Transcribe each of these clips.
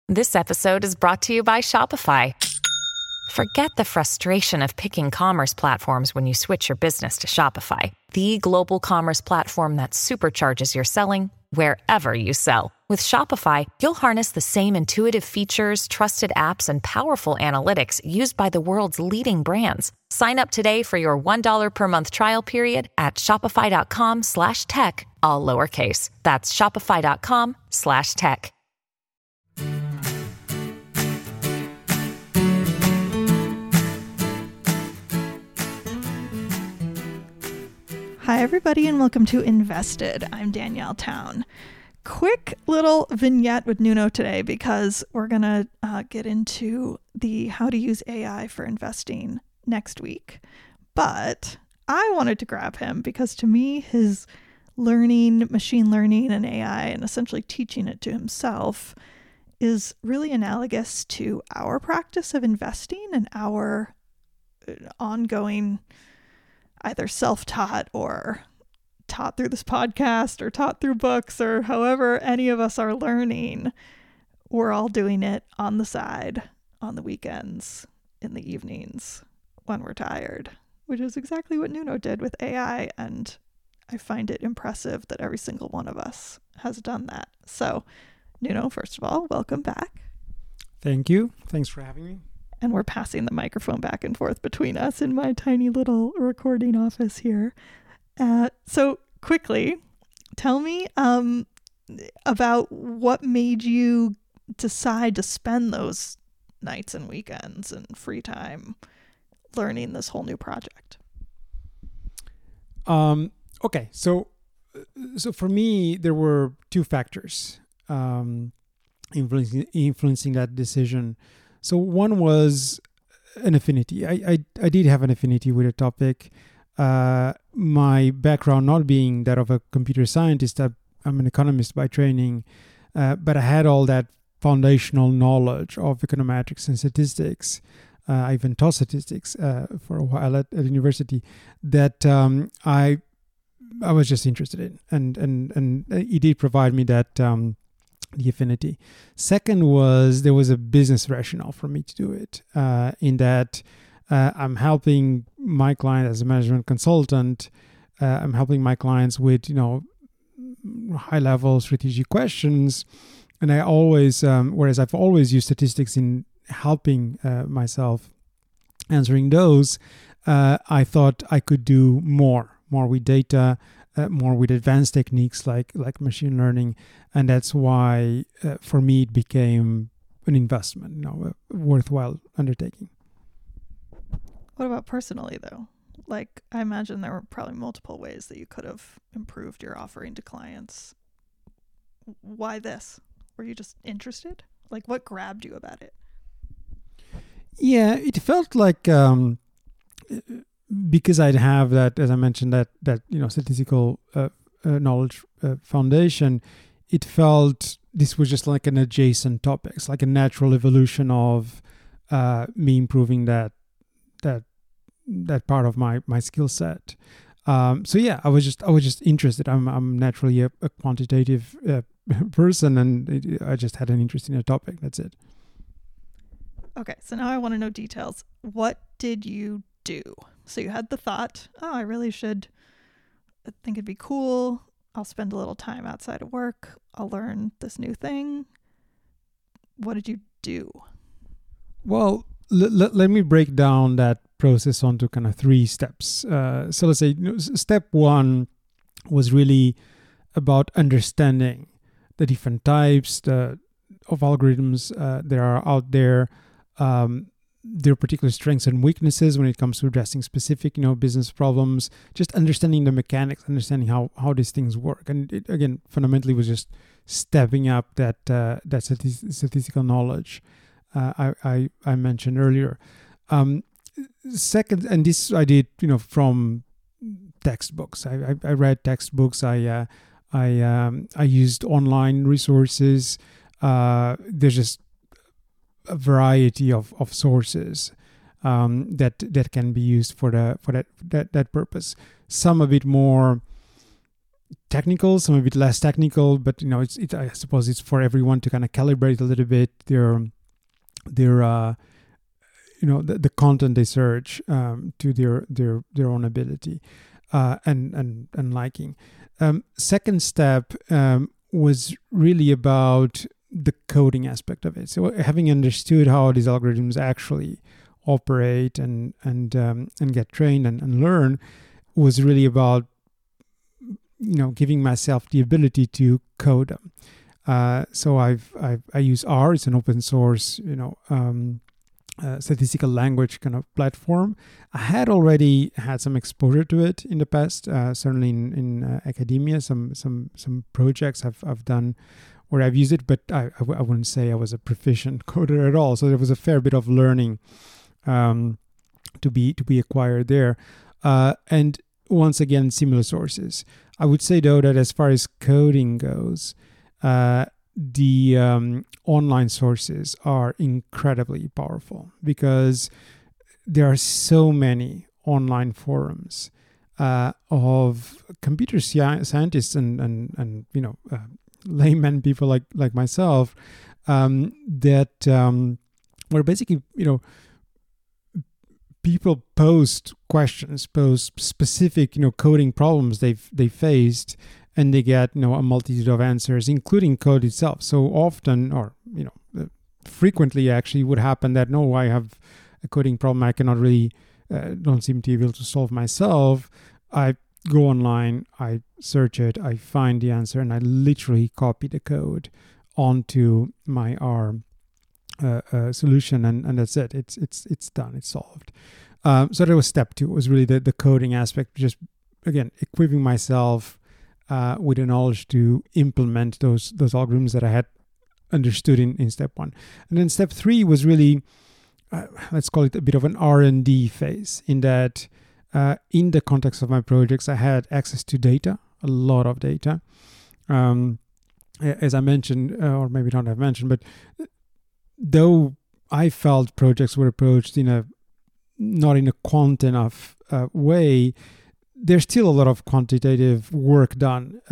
This episode is brought to you by Shopify. Forget the frustration of picking commerce platforms when you switch your business to Shopify, the global commerce platform that supercharges your selling wherever you sell. With Shopify, you'll harness the same intuitive features, trusted apps, and powerful analytics used by the world's leading brands. Sign up today for your $1 per month trial period at shopify.com/tech, all lowercase. That's shopify.com/tech. Hi, everybody, and welcome to Invested. I'm Danielle Town. Quick little vignette with Nuno today because we're going to get into the how to use AI for investing next week. But I wanted to grab him because to me, his learning, machine learning and AI and essentially teaching it to himself is really analogous to our practice of investing and our ongoing either self-taught or taught through this podcast or taught through books or however any of us are learning. We're all doing it on the side, on the weekends, in the evenings, when we're tired, which is exactly what Nuno did with AI. And I find it impressive that every single one of us has done that. So Nuno, first of all, welcome back. Thank you. Thanks for having me. And we're passing the microphone back and forth between us in my tiny little recording office here. So quickly, tell me about what made you decide to spend those nights and weekends and free time learning this whole new project. Okay, so for me, there were two factors influencing that decision. So one was an affinity. I did have an affinity with a topic. My background not being that of a computer scientist, I'm an economist by training, but I had all that foundational knowledge of econometrics and statistics. I even taught statistics for a while at university that I was just interested in, and it did provide me that the affinity. Second was there was a business rationale for me to do it, in that I'm helping my client as a management consultant. I'm helping my clients with high-level strategic questions, and I always, whereas I've always used statistics in helping myself answering those, I thought I could do more with data. More with advanced techniques like machine learning, and that's why for me it became an investment, a worthwhile undertaking. What about personally though? Like, I imagine there were probably multiple ways that you could have improved your offering to clients. Why this? Were you just interested? Like, what grabbed you about it? Yeah, it felt like because I'd have that, as I mentioned, that statistical knowledge foundation, it felt this was just like an adjacent topic. It's like a natural evolution of me improving that part of my skill set. So yeah, I was just interested. I'm naturally a quantitative person, and I just had an interest in a topic. That's it. Okay, so now I want to know details. What did you do? So you had the thought, I think it'd be cool. I'll spend a little time outside of work. I'll learn this new thing. What did you do? Well, let me break down that process onto kind of 3 steps. So let's say step 1 was really about understanding the different types of algorithms that are out there, their particular strengths and weaknesses when it comes to addressing specific, business problems, just understanding the mechanics, understanding how these things work. And it, again, fundamentally was just stepping up that statistical knowledge I mentioned earlier. Second, and this I did, from textbooks. I read textbooks. I used online resources. There's just a variety of sources that can be used for that purpose. Some a bit more technical, some a bit less technical, but I suppose it's for everyone to kind of calibrate a little bit their the content they search to their own ability and liking. Second step was really about the coding aspect of it. So having understood how these algorithms actually operate and get trained and learn was really about giving myself the ability to code them. So I use R. It's an open source statistical language kind of platform. I had already had some exposure to it in the past, certainly in academia. Some projects I've done where I've used it, but I wouldn't say I was a proficient coder at all. So there was a fair bit of learning to be acquired there. And once again, similar sources. I would say though that as far as coding goes, the online sources are incredibly powerful because there are so many online forums of computer scientists and layman people like myself that where basically people post questions, post specific coding problems they faced, and they get a multitude of answers, including code itself. So often, or frequently, actually, would happen that I have a coding problem I cannot really don't seem to be able to solve myself. I go online, I search it, I find the answer, and I literally copy the code onto my R solution, and that's it. It's done. It's solved. So that was step 2. It was really the coding aspect, just again equipping myself with the knowledge to implement those algorithms that I had understood in step 1. And then step 3 was really let's call it a bit of an R&D phase, in that in the context of my projects I had access to data, a lot of data, as I mentioned, or maybe not have mentioned, but though I felt projects were approached not in a quant enough way, there's still a lot of quantitative work done,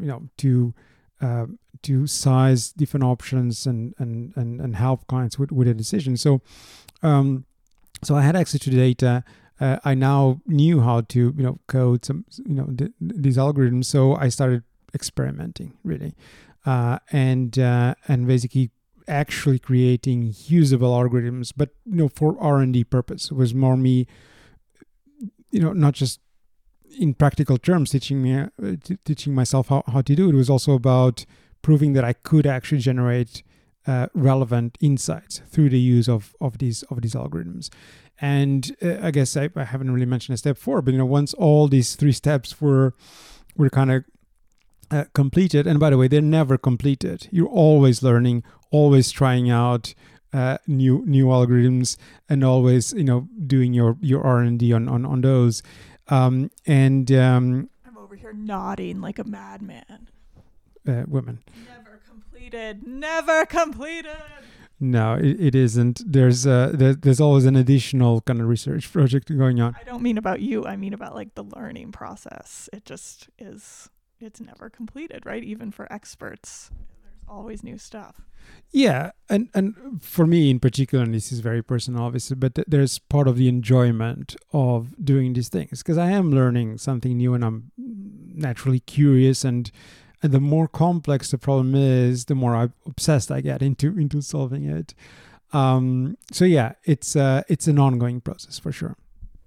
to size different options and help clients with a decision. So I had access to the data. I now knew how to code some these algorithms. So I started experimenting really, and basically actually creating usable algorithms, but for R&D purpose. It was more me, not just in practical terms teaching myself how to do it. It was also about proving that I could actually generate relevant insights through the use of these algorithms. And I guess I haven't really mentioned a step 4, but once all these 3 steps were kind of completed, and by the way, they're never completed. You're always learning, always trying out new algorithms, and always doing your R&D on those. I'm over here nodding like a madman. Women. Never completed. No, it isn't. There's always an additional kind of research project going on. I don't mean about you. I mean about like the learning process. It just is. It's never completed, right? Even for experts, there's always new stuff. Yeah, and for me in particular, and this is very personal, obviously, but there's part of the enjoyment of doing these things, because I am learning something new, and I'm naturally curious, and the more complex the problem is, the more obsessed I get into solving it. So yeah, it's an ongoing process for sure.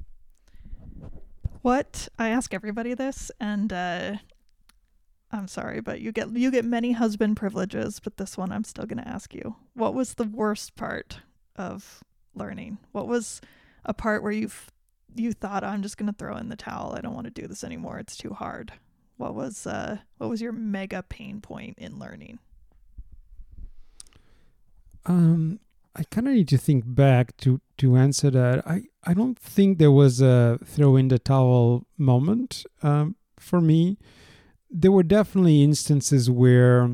What I ask everybody this, and I'm sorry, but you get many husband privileges, but this one I'm still going to ask you. What was the worst part of learning? What was a part where you thought, I'm just going to throw in the towel. I don't want to do this anymore. It's too hard. What was your mega pain point in learning? I kind of need to think back to answer that. I don't think there was a throw in the towel moment for me. There were definitely instances where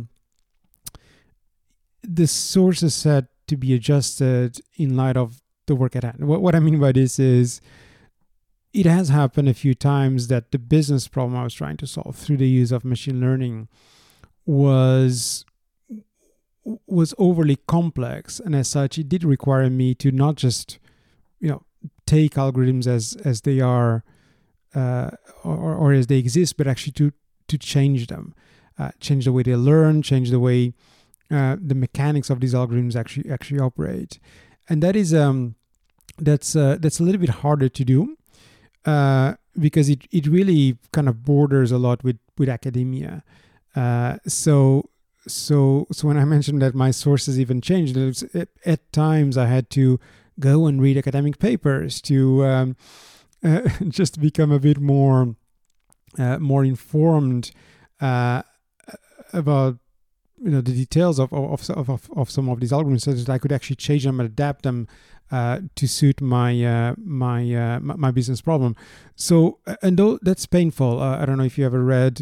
the sources had to be adjusted in light of the work at hand. What I mean by this is, it has happened a few times that the business problem I was trying to solve through the use of machine learning was overly complex, and as such, it did require me to not just, take algorithms as they are or as they exist, but actually to change them, change the way they learn, change the way the mechanics of these algorithms actually operate, and that is that's a little bit harder to do because it really kind of borders a lot with academia. So when I mentioned that my sources even changed, at times I had to go and read academic papers to just become a bit more informed about the details of some of these algorithms, so that I could actually change them and adapt them to suit my my business problem. So, and though that's painful, I don't know if you ever read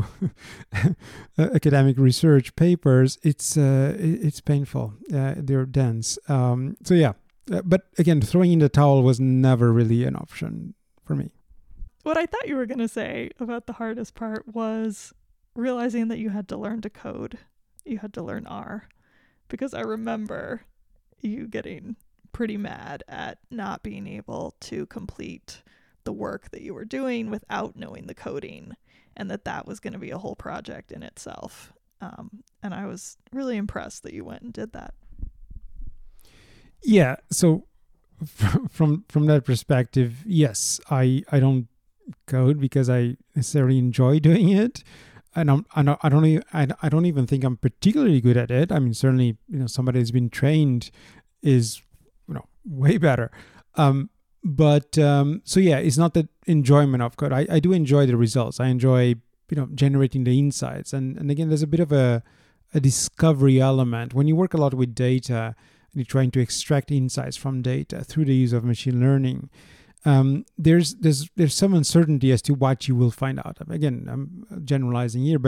academic research papers. It's painful. They're dense. So yeah, but again, throwing in the towel was never really an option for me. What I thought you were going to say about the hardest part was realizing that you had to learn to code. You had to learn R, because I remember you getting pretty mad at not being able to complete the work that you were doing without knowing the coding, and that was going to be a whole project in itself. And I was really impressed that you went and did that. Yeah. So from that perspective, yes, I don't code because I necessarily enjoy doing it. And I don't even think I'm particularly good at it. I mean, certainly, somebody who's been trained is, way better. But so yeah, it's not the enjoyment of code. I do enjoy the results. I enjoy, generating the insights. And again, there's a bit of a discovery element when you work a lot with data and you're trying to extract insights from data through the use of machine learning. There's some uncertainty as to what you will find out. Again, I'm generalizing here,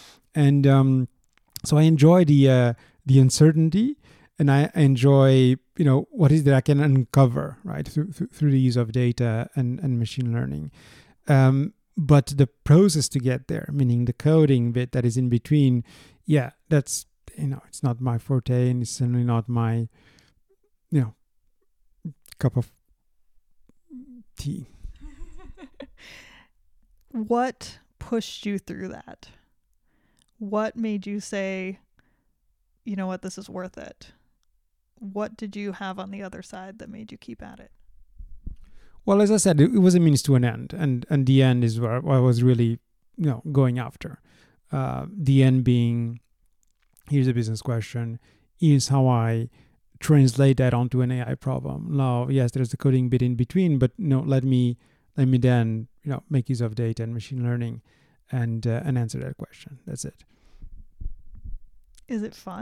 so I enjoy the uncertainty, and I enjoy what is that I can uncover, right, through the use of data and machine learning. But the process to get there, meaning the coding bit that is in between, yeah, that's it's not my forte, and it's certainly not my cup of tea. What pushed you through that? What made you say, you know what, this is worth it? What did you have on the other side that made you keep at it? Well, as I said, it was a means to an end, and the end is where I was really, going after. The end being, here's a business question, here's how I translate that onto an AI problem. Now, yes, there's the coding bit in between, but let me then make use of data and machine learning and answer that question. That's it. Is it fun?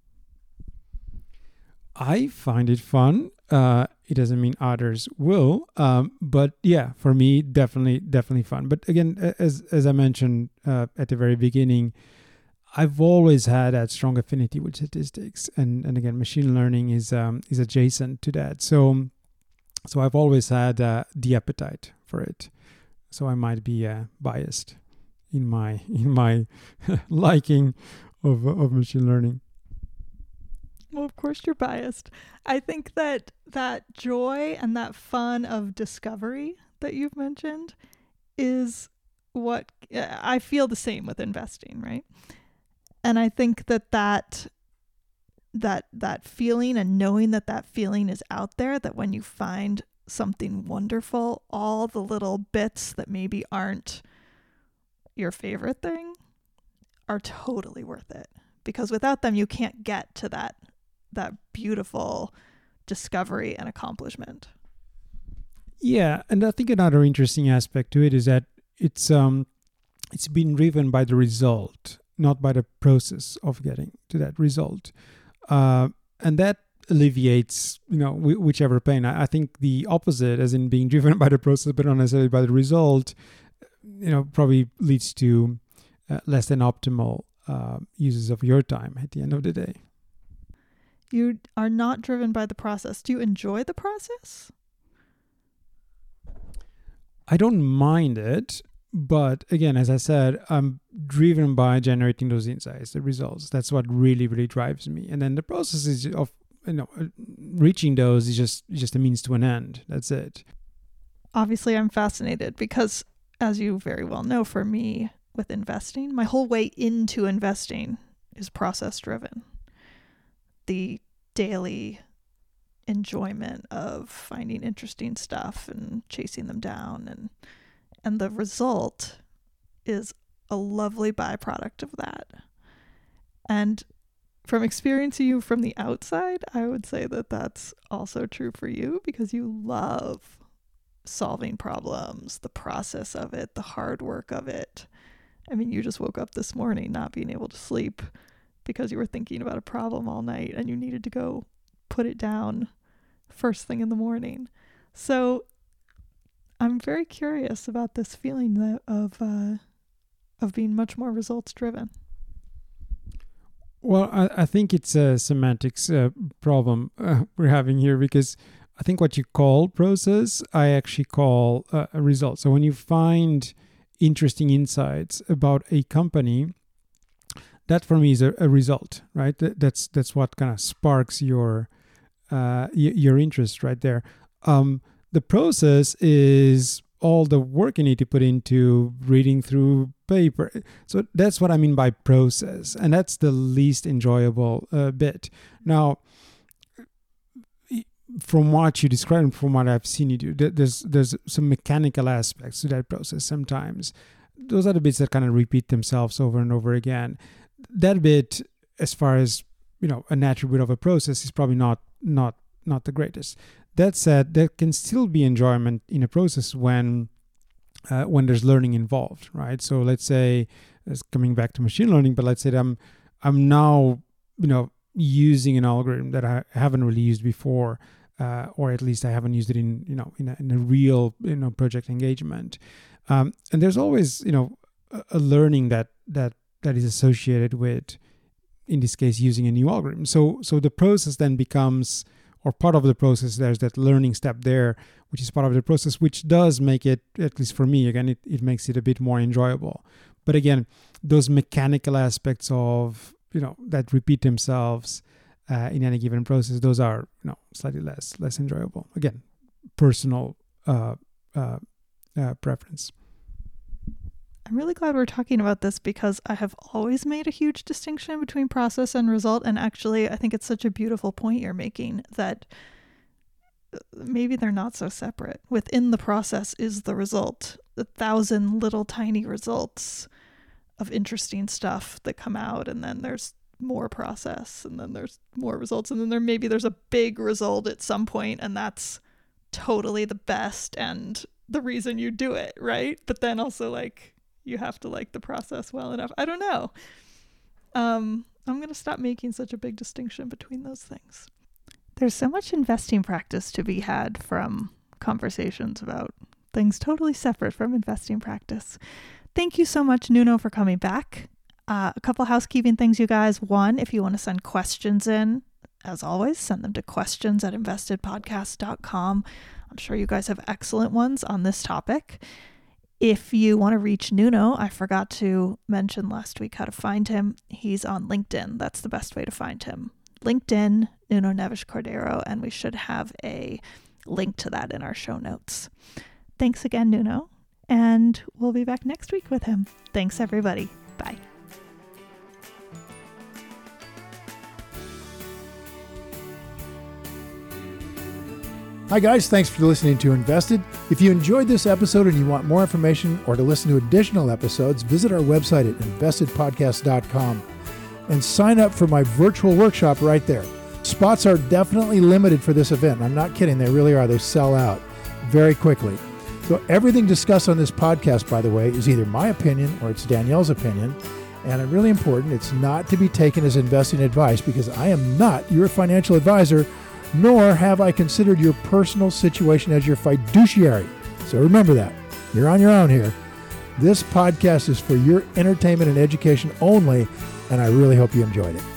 I find it fun. It doesn't mean others will, but yeah, for me, definitely fun. But again, as I mentioned at the very beginning, I've always had that strong affinity with statistics, and again, machine learning is adjacent to that. So I've always had the appetite for it. So I might be biased in my liking of machine learning. Well, of course you're biased. I think that joy and that fun of discovery that you've mentioned is what I feel the same with investing, right? And I think that feeling, and knowing that feeling is out there, that when you find something wonderful, all the little bits that maybe aren't your favorite thing are totally worth it. Because without them, you can't get to that beautiful discovery and accomplishment. Yeah, and I think another interesting aspect to it is that it's been driven by the result, not by the process of getting to that result, and that alleviates whichever pain. I think the opposite, as in being driven by the process but not necessarily by the result, probably leads to less than optimal uses of your time at the end of the day. You are not driven by the process. Do you enjoy the process? I don't mind it, but again, as I said, I'm driven by generating those insights, the results. That's what really, really drives me. And then the process is of reaching those is just a means to an end. That's it. Obviously, I'm fascinated because, as you very well know, for me with investing, my whole way into investing is process driven. The daily enjoyment of finding interesting stuff and chasing them down, and the result is a lovely byproduct of that. And from experiencing you from the outside, I would say that that's also true for you, because you love solving problems, the process of it, the hard work of it. I mean, you just woke up this morning not being able to sleep because you were thinking about a problem all night and you needed to go put it down first thing in the morning. So I'm very curious about this feeling of being much more results driven. Well, I think it's a semantics problem we're having here, because I think what you call process, I actually call a result. So when you find interesting insights about a company, that for me is a result, right? That's what kind of sparks your interest right there. The process is all the work you need to put into reading through paper. So that's what I mean by process, and that's the least enjoyable bit. Now, from what you described, from what I've seen you do, there's some mechanical aspects to that process sometimes. Those are the bits that kind of repeat themselves over and over again. That bit, as far as an attribute of a process, is probably not the greatest. That said, there can still be enjoyment in a process when there's learning involved, right? So let's say, coming back to machine learning, but let's say that I'm now using an algorithm that I haven't really used before, or at least I haven't used it in a real project engagement. And there's always a learning that is associated with, in this case, using a new algorithm. So the process then becomes, or part of the process, there's that learning step there, which is part of the process, which does make it, at least for me, again, it makes it a bit more enjoyable. But again, those mechanical aspects of, that repeat themselves in any given process, those are, slightly less enjoyable. Again, personal preference. I'm really glad we're talking about this, because I have always made a huge distinction between process and result. And actually, I think it's such a beautiful point you're making, that maybe they're not so separate. Within the process is the result, 1,000 little tiny results of interesting stuff that come out. And then there's more process, and then there's more results. And then there's a big result at some point, and that's totally the best and the reason you do it, right? But then also, you have to like the process well enough. I don't know. I'm going to stop making such a big distinction between those things. There's so much investing practice to be had from conversations about things totally separate from investing practice. Thank you so much, Nuno, for coming back. A couple housekeeping things, you guys. One, if you want to send questions in, as always, send them to questions@investedpodcast.com. I'm sure you guys have excellent ones on this topic. If you want to reach Nuno, I forgot to mention last week how to find him. He's on LinkedIn. That's the best way to find him. LinkedIn, Nuno Neves Cordeiro, and we should have a link to that in our show notes. Thanks again, Nuno, and we'll be back next week with him. Thanks, everybody. Bye. Hi guys, thanks for listening to Invested. If you enjoyed this episode and you want more information or to listen to additional episodes, visit our website at investedpodcast.com and sign up for my virtual workshop right there. Spots are definitely limited for this event. I'm not kidding, they really are. They sell out very quickly. So everything discussed on this podcast, by the way, is either my opinion or it's Danielle's opinion. And really important, it's not to be taken as investing advice, because I am not your financial advisor, nor have I considered your personal situation as your fiduciary. So remember that. You're on your own here. This podcast is for your entertainment and education only, and I really hope you enjoyed it.